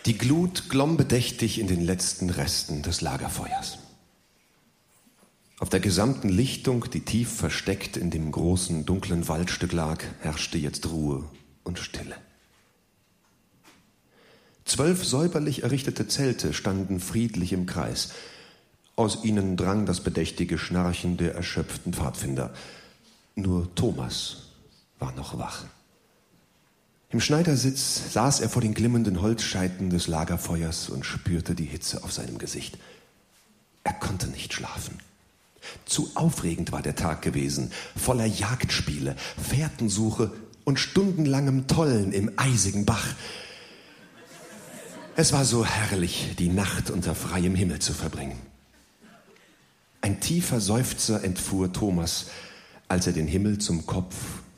Die Glut glomm bedächtig in den letzten Resten des Lagerfeuers. Auf der gesamten Lichtung, die tief versteckt in dem großen, dunklen Waldstück lag, herrschte jetzt Ruhe und Stille. 12 säuberlich errichtete Zelte standen friedlich im Kreis. Aus ihnen drang das bedächtige Schnarchen der erschöpften Pfadfinder. Nur Thomas war noch wach. Im Schneidersitz saß er vor den glimmenden Holzscheiten des Lagerfeuers und spürte die Hitze auf seinem Gesicht. Er konnte nicht schlafen. Zu aufregend war der Tag gewesen, voller Jagdspiele, Fährtensuche und stundenlangem Tollen im eisigen Bach. Es war so herrlich, die Nacht unter freiem Himmel zu verbringen. Ein tiefer Seufzer entfuhr Thomas, als er den Himmel zum Kopf